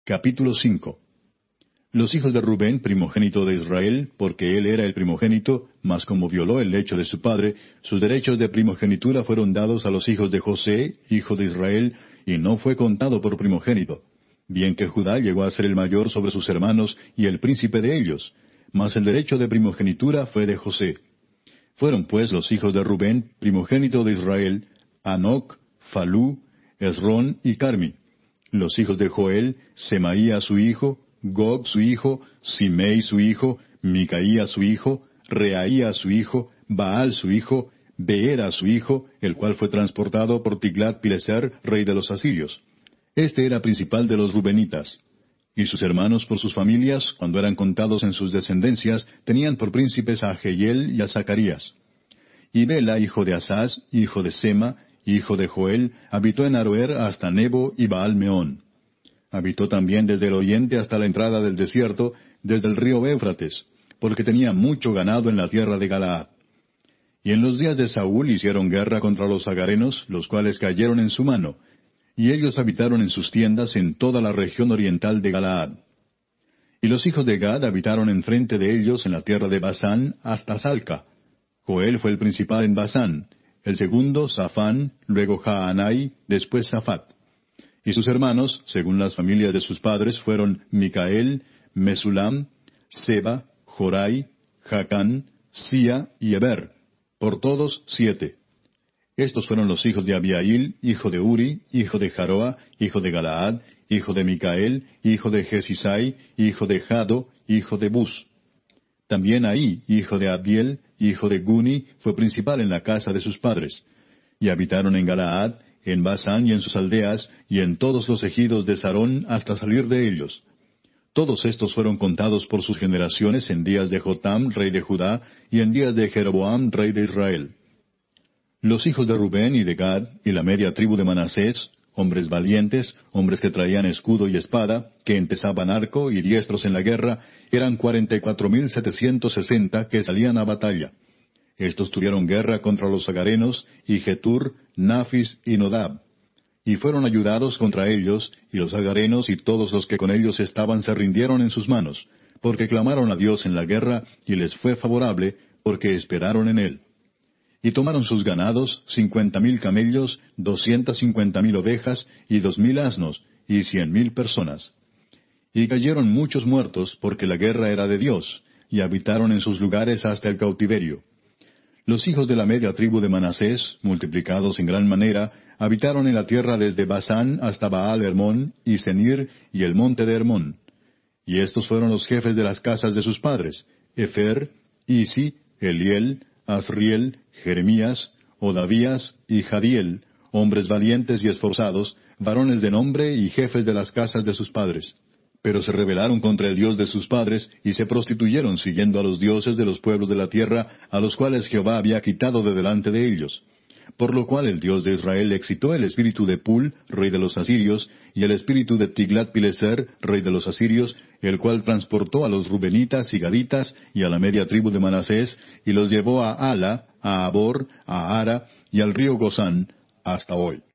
Capítulo 5. Los hijos de Rubén, primogénito de Israel, porque él era el primogénito, mas como violó el lecho de su padre, sus derechos de primogenitura fueron dados a los hijos de José, hijo de Israel, y no fue contado por primogénito. Bien que Judá llegó a ser el mayor sobre sus hermanos y el príncipe de ellos, mas el derecho de primogenitura fue de José. Fueron pues los hijos de Rubén, primogénito de Israel, Hanoc, Falú, Esrón y Carmi. Los hijos de Joel, Semaía su hijo, Gog su hijo, Simei su hijo, Micaía su hijo, Reaía su hijo, Baal su hijo, Beera su hijo, el cual fue transportado por Tiglat-Pileser, rey de los asirios. Este era principal de los rubenitas. Y sus hermanos por sus familias, cuando eran contados en sus descendencias, tenían por príncipes a Jehiel y a Zacarías. Y Bela, hijo de Asaz, hijo de Sema, hijo de Joel, habitó en Aroer hasta Nebo y Baal-Meón. Habitó también desde el oriente hasta la entrada del desierto, desde el río Éufrates, porque tenía mucho ganado en la tierra de Galaad. Y en los días de Saúl hicieron guerra contra los agarenos, los cuales cayeron en su mano, y ellos habitaron en sus tiendas en toda la región oriental de Galaad. Y los hijos de Gad habitaron enfrente de ellos en la tierra de Basán hasta Salca. Joel fue el principal en Basán, el segundo Safán, luego Jaanai, después Safat. Y sus hermanos, según las familias de sus padres, fueron Micael, Mesulam, Seba, Jorai, Jacán, Sia y Eber, por todos 7. Estos fueron los hijos de Abiail, hijo de Uri, hijo de Jaroa, hijo de Galaad, hijo de Micael, hijo de Jesisai, hijo de Jado, hijo de Bus. También Ahí, hijo de Abdiel, hijo de Guni, fue principal en la casa de sus padres. Y habitaron en Galaad, en Basán y en sus aldeas, y en todos los ejidos de Sarón hasta salir de ellos. Todos estos fueron contados por sus generaciones en días de Jotam, rey de Judá, y en días de Jeroboam, rey de Israel. Los hijos de Rubén y de Gad, y la media tribu de Manasés, hombres valientes, hombres que traían escudo y espada, que empezaban arco y diestros en la guerra, eran 44,760 que salían a batalla. Estos tuvieron guerra contra los agarenos, y Getur, Nafis y Nodab. Y fueron ayudados contra ellos, y los agarenos y todos los que con ellos estaban se rindieron en sus manos, porque clamaron a Dios en la guerra, y les fue favorable, porque esperaron en él. Y tomaron sus ganados, 50,000 camellos, 250,000 ovejas, y 2,000 asnos, y 100,000 personas. Y cayeron muchos muertos, porque la guerra era de Dios, y habitaron en sus lugares hasta el cautiverio. Los hijos de la media tribu de Manasés, multiplicados en gran manera, habitaron en la tierra desde Basán hasta Baal-Hermón, y Senir, y el monte de Hermón. Y estos fueron los jefes de las casas de sus padres: Efer, Isi, Eliel, Asriel, Jeremías, Odavías y Jadiel, hombres valientes y esforzados, varones de nombre y jefes de las casas de sus padres. Pero se rebelaron contra el Dios de sus padres, y se prostituyeron siguiendo a los dioses de los pueblos de la tierra, a los cuales Jehová había quitado de delante de ellos. Por lo cual el Dios de Israel excitó el espíritu de Pul, rey de los asirios, y el espíritu de Tiglat-Pileser, rey de los asirios, el cual transportó a los rubenitas y gaditas, y a la media tribu de Manasés, y los llevó a Ala, a Abor, a Ara, y al río Gozán, hasta hoy.